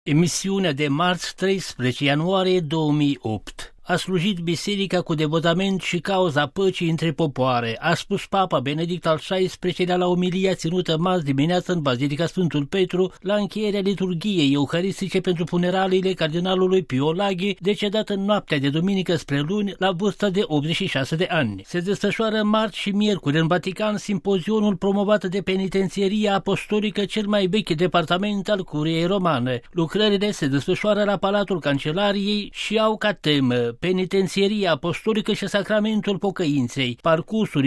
Emisiunea de marți 13 ianuarie 2008. A slujit biserica cu devotament și cauza păcii între popoare, a spus Papa Benedict al XVI-lea la omilia ținută marți dimineață în Bazilica Sfântul Petru, la încheierea liturghiei euharistice pentru funeraliile cardinalului Pio Laghi, decedat în noaptea de duminică spre luni, la vârsta de 86 de ani. Se desfășoară marți și miercuri în Vatican simpozionul promovat de Penitențieria Apostolică, cel mai vechi departament al Curiei Romane. Lucrările se desfășoară la Palatul Cancelariei și au ca temă Penitențieria Apostolică și Sacramentul Pocăinței, parcursuri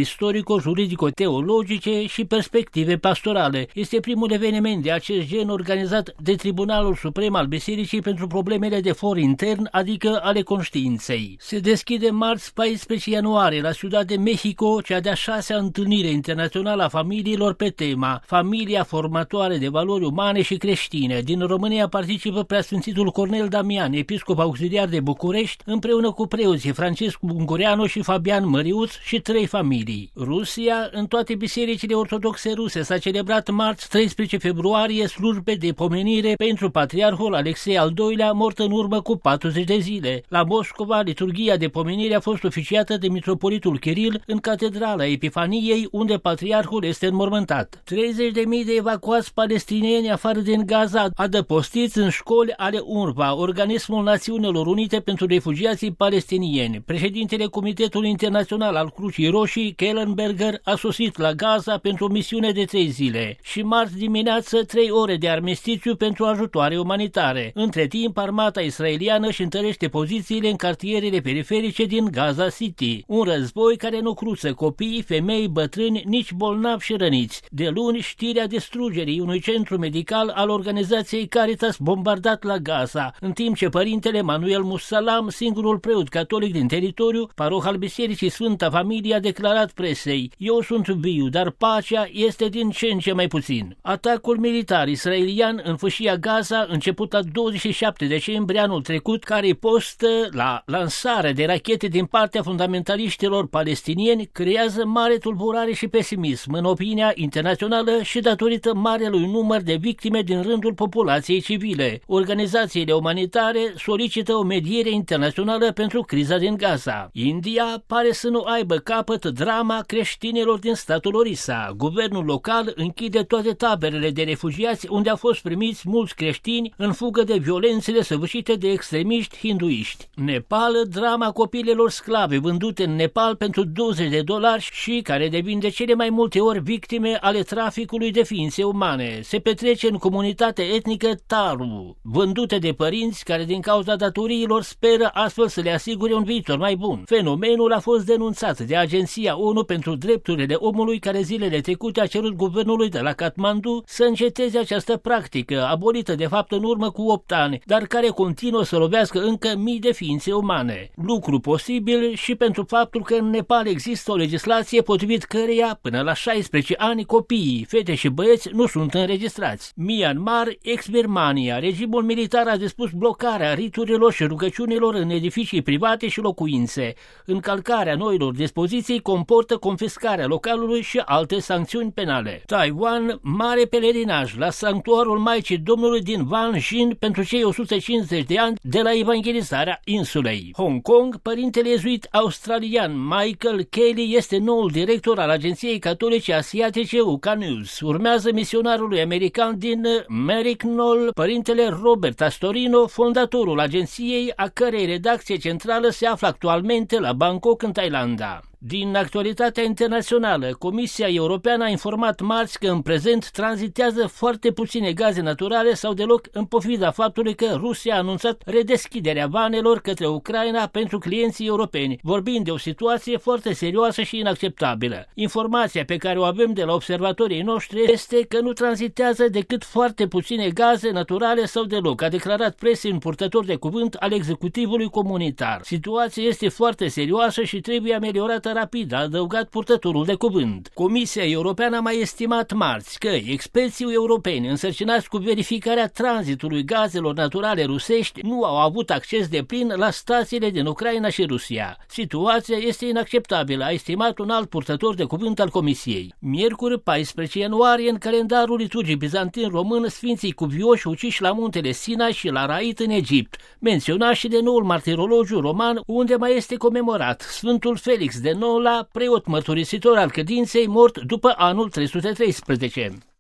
istorico-juridico-teologice și perspective pastorale. Este primul eveniment de acest gen organizat de Tribunalul Suprem al Bisericii pentru problemele de for intern, adică ale conștiinței. Se deschide marți 14 ianuarie la Ciudad de Mexico cea de-a 6-a întâlnire internațională a familiilor pe tema Familia formatoare de valori umane și creștine. Din România participă Preasfințitul Cornel Damian, episcop auxiliar de București, împreună cu preoții Francescu Ungureanu și Fabian Măriuț și 3 familii. Rusia, în toate bisericile ortodoxe ruse, s-a celebrat marți 13 februarie slujbe de pomenire pentru Patriarhul Alexei al II-lea, mort în urmă cu 40 de zile. La Moscova, liturghia de pomenire a fost oficiată de mitropolitul Kiril în Catedrala Epifaniei, unde Patriarhul este înmormântat. 30.000 de evacuați palestinieni afară din Gaza, adăpostiți în școli ale UNRWA, Organismul Națiunilor Unite pentru Refugiații palestinieni. Președintele Comitetului Internațional al Crucii Roșii, Kellenberger, a sosit la Gaza pentru o misiune de 3 zile și marți dimineață 3 ore de armistițiu pentru ajutoare umanitare. Între timp, armata israeliană își întărește pozițiile în cartierele periferice din Gaza City. Un război care nu cruță copii, femei, bătrâni, nici bolnavi și răniți. De luni, știrea distrugerii unui centru medical al organizației Caritas bombardat la Gaza, în timp ce părintele Manuel Musalam, singurul preot catolic din teritoriu, paroh al Bisericii Sfânta Familie, a declarat presei: "Eu sunt viu, dar pacea este din ce în ce mai puțin." Atacul militar israelian în fâșia Gaza, început la 27 decembrie anul trecut, care postă la lansarea de rachete din partea fundamentaliștilor palestinieni, creează mare tulburare și pesimism în opinia internațională și datorită marelui număr de victime din rândul populației civile. Organizațiile umanitare solicită o mediere internațională pentru criza din Gaza. India pare să nu aibă capăt drama creștinilor din statul Orissa. Guvernul local închide toate taberele de refugiați unde au fost primiți mulți creștini în fugă de violențele săvârșite de extremiști hinduiști. Nepal, drama copiilor sclave vândute în Nepal pentru $20 și care devin de cele mai multe ori victime ale traficului de ființe umane. Se petrece în comunitatea etnică Taru, vândute de părinți care din cauza datoriilor speră astfel să le asigure un viitor mai bun. Fenomenul a fost denunțat de Agenția ONU pentru Drepturile Omului, care zilele trecute a cerut guvernului de la Kathmandu să înceteze această practică, abolită de fapt în urmă cu 8 ani, dar care continuă să lovească încă mii de ființe umane. Lucru posibil și pentru faptul că în Nepal există o legislație potrivit căreia până la 16 ani copiii, fete și băieți nu sunt înregistrați. Myanmar, ex-Birmania, regimul militar a dispus blocarea riturilor și rugăciunilor în edificii private și locuințe. Încălcarea noilor dispoziții comportă confiscarea localului și alte sancțiuni penale. Taiwan, mare pelerinaj la sanctuarul Maicii Domnului din Wanjin pentru cei 150 de ani de la evangelizarea insulei. Hong Kong, părintele iezuit australian Michael Kelly este noul director al Agenției Catolice Asiatice UK News. Urmează misionarului american din Maryknoll, părintele Robert Astorino, fondatorul agenției, a cărei redacție centrală se află actualmente la Bangkok, în Thailanda. Din actualitatea internațională, Comisia Europeană a informat marți că în prezent tranzitează foarte puține gaze naturale sau deloc, în pofida faptului că Rusia a anunțat redeschiderea vanelor către Ucraina pentru clienții europeni, vorbind de o situație foarte serioasă și inacceptabilă. Informația pe care o avem de la observatorii noștri este că nu tranzitează decât foarte puține gaze naturale sau deloc, a declarat presei un purtător de cuvânt al executivului comunitar. Situația este foarte serioasă și trebuie ameliorată rapid, a adăugat purtătorul de cuvânt. Comisia Europeană a mai estimat marți că experții europeni însărcinați cu verificarea tranzitului gazelor naturale rusești nu au avut acces deplin la stațiile din Ucraina și Rusia. Situația este inacceptabilă, a estimat un alt purtător de cuvânt al Comisiei. Miercuri, 14 ianuarie, în calendarul liturgic bizantin român, sfinții cuvioși uciși la muntele Sinai și la Rait în Egipt, menționat și de noul martirologiu roman, unde mai este comemorat Sfântul Felix de Nola, preot mărturisitor al credinței, mort după anul 313.